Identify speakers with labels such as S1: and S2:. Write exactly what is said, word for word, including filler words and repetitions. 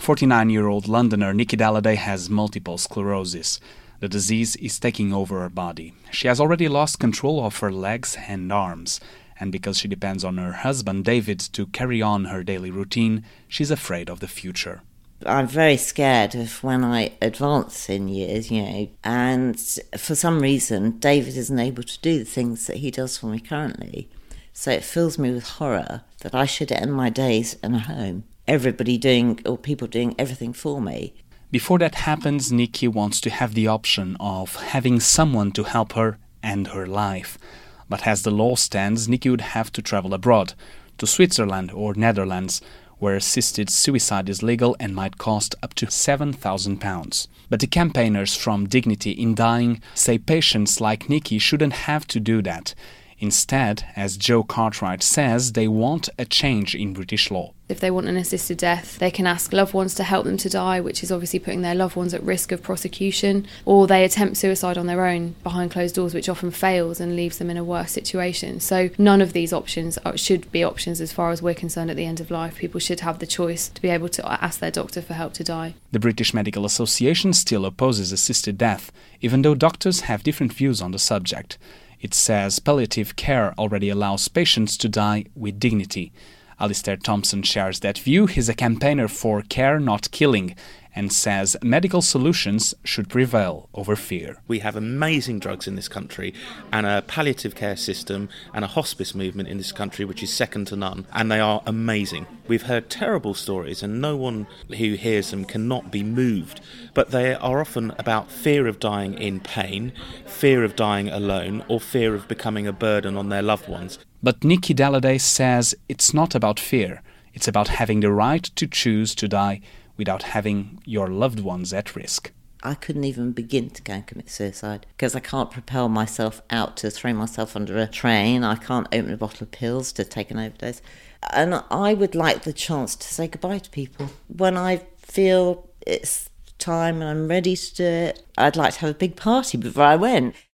S1: forty-nine-year-old Londoner Nikki Dalladey has multiple sclerosis. The disease is taking over her body. She has already lost control of her legs and arms, and because she depends on her husband David to carry on her daily routine, she's afraid of the future.
S2: I'm very scared of when I advance in years, you know, and for some reason David isn't able to do the things that he does for me currently. So it fills me with horror that I should end my days in a home, everybody doing, or people doing everything for me.
S1: Before that happens, Nikki wants to have the option of having someone to help her end her life. But as the law stands, Nikki would have to travel abroad, to Switzerland or Netherlands, where assisted suicide is legal and might cost up to seven thousand pounds. But the campaigners from Dignity in Dying say patients like Nikki shouldn't have to do that. Instead, as Joe Cartwright says, they want a change in British law.
S3: If they want an assisted death, they can ask loved ones to help them to die, which is obviously putting their loved ones at risk of prosecution, or they attempt suicide on their own behind closed doors, which often fails and leaves them in a worse situation. So none of these options are, should be options as far as we're concerned at the end of life. People should have the choice to be able to ask their doctor for help to die.
S1: The British Medical Association still opposes assisted death, even though doctors have different views on the subject. It says palliative care already allows patients to die with dignity. Alistair Thompson shares that view. He's a campaigner for care, not killing, and says medical solutions should prevail over fear.
S4: We have amazing drugs in this country and a palliative care system and a hospice movement in this country which is second to none, and they are amazing. We've heard terrible stories and no one who hears them cannot be moved, but they are often about fear of dying in pain, fear of dying alone, or fear of becoming a burden on their loved ones.
S1: But Nikki Dalladey says it's not about fear, it's about having the right to choose to die without having your loved ones at risk.
S2: I couldn't even begin to go and commit suicide because I can't propel myself out to throw myself under a train. I can't open a bottle of pills to take an overdose. And I would like the chance to say goodbye to people. When I feel it's time and I'm ready to do it, I'd like to have a big party before I went.